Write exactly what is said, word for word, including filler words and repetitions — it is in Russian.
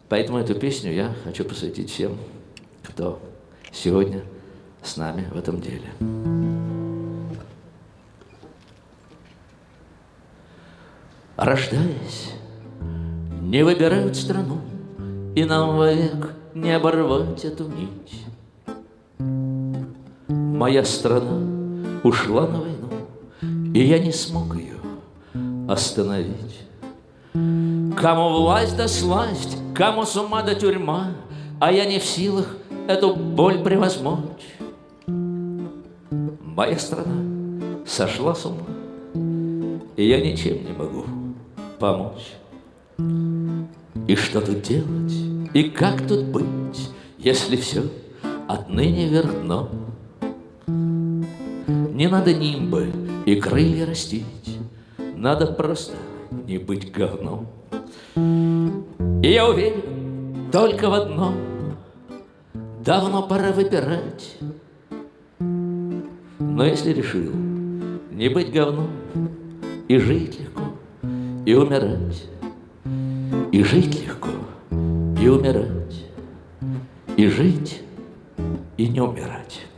Поэтому эту песню я хочу посвятить всем, кто сегодня с нами в этом деле. Рождаясь, не выбирают страну, и нам вовек не оборвать эту нить. Моя страна ушла на войну, и я не смог ее остановить. Кому власть да сласть, кому с ума да тюрьма, а я не в силах эту боль превозмочь. Моя страна сошла с ума, и я ничем не могу помочь. И что тут делать, и как тут быть, если все отныне вверх дном? Не надо нимбы и крылья растить, надо просто не быть говном. И я уверен только в одном: давно пора выбирать. Но если решил не быть говном, и жить легко, и умирать, и жить легко, и умирать, и жить, и не умирать.